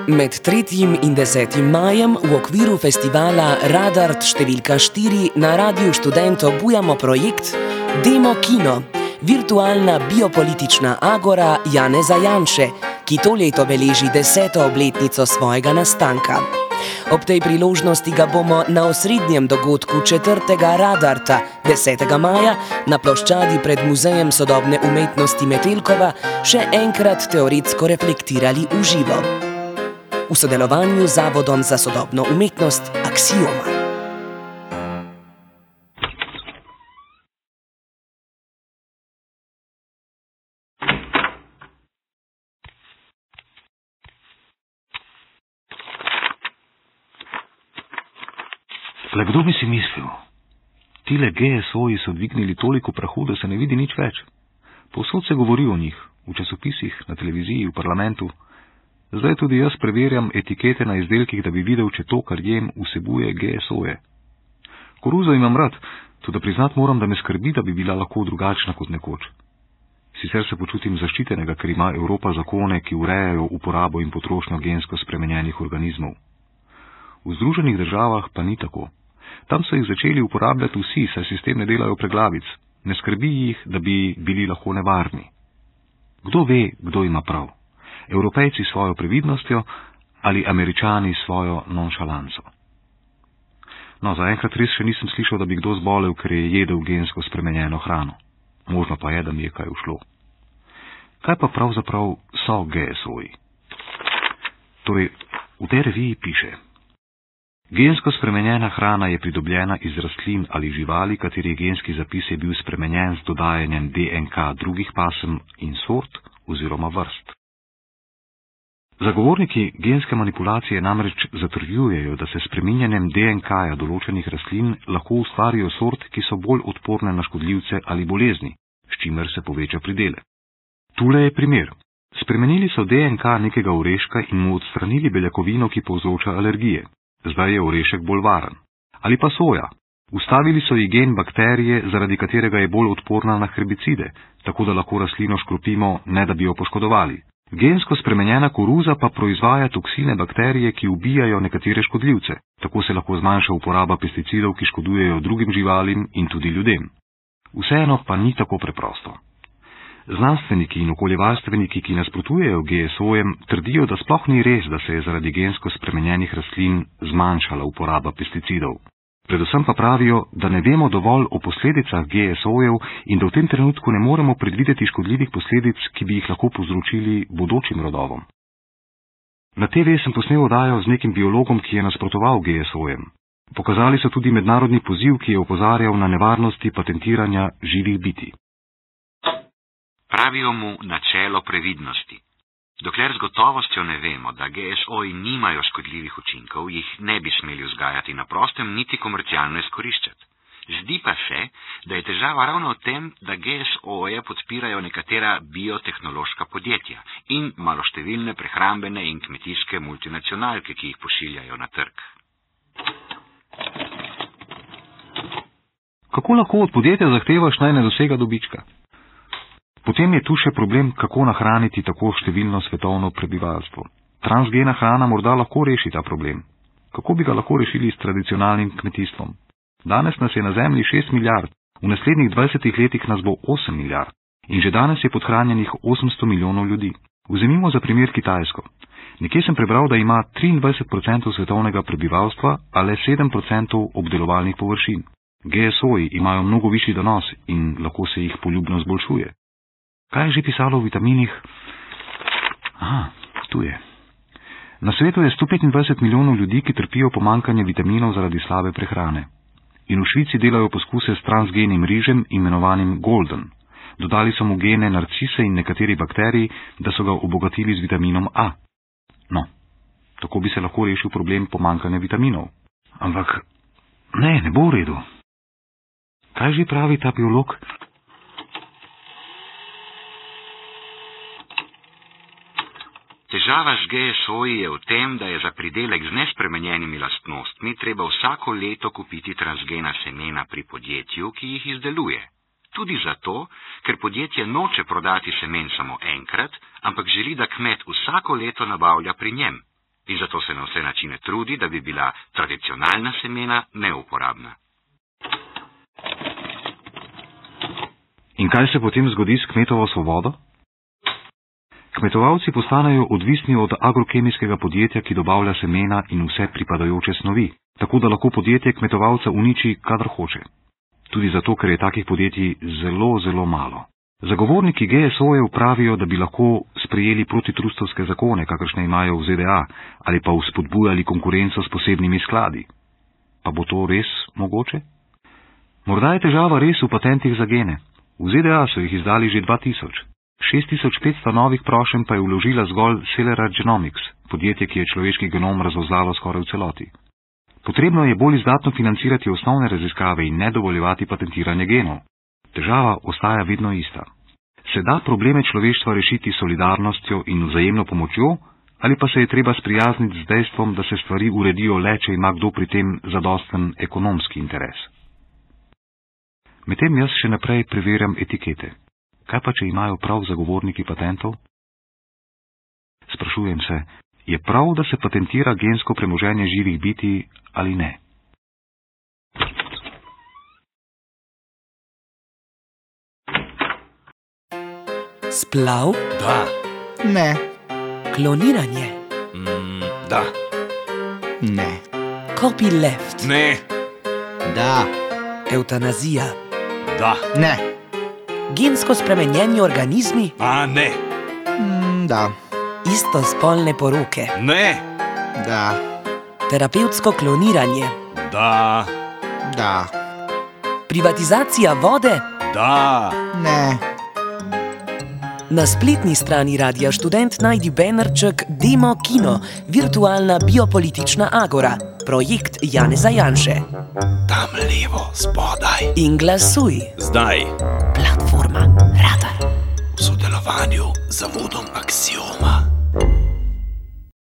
Med 3. in 10. majem v okviru festivala Radart številka 4 na Radiu Študent obujamo projekt Demo Kino, virtualna biopolitična agora Janeza Janše, ki to leto beleži 10. obletnico svojega nastanka. Ob tej priložnosti ga bomo na osrednjem dogodku 4. Radarta 10. maja na ploščadi pred Muzejem sodobne umetnosti Metelkova še enkrat teoretsko reflektirali v živo. V sodelovanju z Zavodom za sodobno umetnost Aksioma. Le kdo bi si mislil? Tile GSO-ji so dvignili toliko prahu, da se ne vidi nič več. Povsod se govori o njih, v časopisih, na televiziji, v parlamentu. Zdaj tudi jaz preverjam etikete na izdelkih, da bi videl, če to, kar jem, vsebuje GSO-je. Koruzo imam rad, tudi priznat moram, da me skrbi, da bi bila lahko drugačna kot nekoč. Sicer se počutim zaščitenega, ker ima Evropa zakone, ki urejajo uporabo in potrošnjo gensko spremenjenih organizmov. V Združenih državah pa ni tako. Tam so jih začeli uporabljati vsi, saj si s tem ne delajo preglavic. Ne skrbi jih, da bi bili lahko nevarni. Kdo ve, kdo ima prav? Evropejci s svojo previdnostjo ali Američani s svojo nonšalanco? No, zaenkrat res še nisem slišal, da bi kdo zbolel, ker je jedel gensko spremenjeno hrano. Možno pa je, da mi je kaj ušlo. Kaj pa pravzaprav so GSO-ji? Torej, v tej reviji piše: gensko spremenjena hrana je pridobljena iz rastlin ali živali, katerih genski zapis je bil spremenjen z dodajanjem DNK drugih pasem in sort oziroma vrst. Zagovorniki genske manipulacije namreč zatrjujejo, da se s spreminjanjem DNK-ja določenih rastlin lahko ustvarijo sorte, ki so bolj odporne na škodljivce ali bolezni, s čimer se poveča pridelek. Tule je primer. Spremenili so DNK nekega oreška in mu odstranili beljakovino, ki povzroča alergije. Zdaj je orešek bolj varen. Ali pa soja. Ustavili so ji gen bakterije, zaradi katerega je bolj odporna na herbicide, tako da lahko rastlino škropimo, ne da bi jo poškodovali. Gensko spremenjena koruza pa proizvaja toksine bakterije, ki ubijajo nekatere škodljivce. Tako se lahko zmanjša uporaba pesticidov, ki škodujejo drugim živalim in tudi ljudem. Vseeno pa ni tako preprosto. Znanstveniki in okoljevarstveniki, ki nasprotujejo GSO-jem, trdijo, da sploh ni res, da se je zaradi gensko spremenjenih rastlin zmanjšala uporaba pesticidov. Predvsem pa pravijo, da ne vemo dovolj o posledicah GSO-jev in da v tem trenutku ne moremo predvideti škodljivih posledic, ki bi jih lahko povzročili bodočim rodovom. Na TV sem posnel oddajo z nekim biologom, ki je nasprotoval GSO-jem. Pokazali so tudi mednarodni poziv, ki je opozarjal na nevarnosti patentiranja živih bitij. Pravijo mu načelo previdnosti. Dokler z gotovostjo ne vemo, da GSO-ji nimajo škodljivih učinkov, jih ne bi smeli vzgajati na prostem, niti komercialno izkoriščati. Zdi pa se, da je težava ravno v tem, da GSO-je podpirajo nekatera biotehnološka podjetja in maloštevilne prehrambene in kmetijske multinacionalke, ki jih pošiljajo na trg. Kako lahko od podjetja zahtevaš, naj ne dosega dobička? Potem je tu še problem, kako nahraniti tako številno svetovno prebivalstvo. Transgena hrana morda lahko reši ta problem. Kako bi ga lahko rešili s tradicionalnim kmetijstvom? Danes nas je na Zemlji 6 milijard, v naslednjih 20 letih nas bo 8 milijard. In že danes je podhranjenih 800 milijonov ljudi. Vzemimo za primer Kitajsko. Nekje sem prebral, da ima 23% svetovnega prebivalstva, a le 7% obdelovalnih površin. GSO-ji imajo mnogo višji donos in lahko se jih poljubno zboljšuje. Kaj je že pisalo o vitaminih? Aha, tu je. Na svetu je 125 milijonov ljudi, ki trpijo pomanjkanje vitaminov zaradi slabe prehrane. In v Švici delajo poskuse s transgenim rižem, imenovanim Golden. Dodali so mu gene narcise in nekaterih bakterij, da so ga obogatili z vitaminom A. No, tako bi se lahko rešil problem pomanjkanja vitaminov. Ampak ne bo v redu. Kaj že pravi ta biolog? Težava z GSO-ji je v tem, da je za pridelek z nespremenjenimi lastnostmi treba vsako leto kupiti transgena semena pri podjetju, ki jih izdeluje. Tudi zato, ker podjetje noče prodati semen samo enkrat, ampak želi, da kmet vsako leto nabavlja pri njem. in zato se na vse načine trudi, da bi bila tradicionalna semena neuporabna. In kaj se potem zgodi s kmetovo svobodo? Kmetovalci postanejo odvisni od agrokemijskega podjetja, ki dobavlja semena in vse pripadajoče snovi, tako da lahko podjetje kmetovalca uniči, kadar hoče. Tudi zato, ker je takih podjetij zelo, zelo malo. Zagovorniki GSO-jev pravijo, da bi lahko sprejeli protitrustovske zakone, kakršne imajo v ZDA, ali pa vzpodbujali konkurenco s posebnimi skladi. Pa bo to res mogoče? Morda je težava res v patentih za gene. V ZDA so jih izdali že 2000. 6500 novih prošenj pa je vložila zgolj Celera Genomics, podjetje, ki je človeški genom razvozlalo skoraj v celoti. Potrebno je bolj izdatno financirati osnovne raziskave in ne dovoljevati patentiranje genov. Težava ostaja vedno ista. Se da probleme človeštva rešiti s solidarnostjo in vzajemno pomočjo, ali pa se je treba sprijazniti z dejstvom, da se stvari uredijo le, če ima kdo pri tem zadosten ekonomski interes. Medtem jaz še naprej preverjam etikete. Kaj pa, če imajo prav zagovorniki patentov? Sprašujem se, je prav, da se patentira gensko premoženje živih bitij ali ne? Splav? Da. Ne. Kloniranje? Da. Ne. Copyleft? Ne. Da. Evtanazija? Da. Ne. Gensko spremenjeni organizmi? Ne. Da. Istospolne poroke? Ne. Da. Terapevtsko kloniranje? Da. Da. Privatizacija vode? Da. Ne. Na spletni strani Radia Študent najdi bannerček Demo Kino, virtualna biopolitična agora, projekt Janeza Janše. Tam levo, spodaj. In glasuj. Zdaj. Platforma Radar. V sodelovanju z zavodom Aksioma.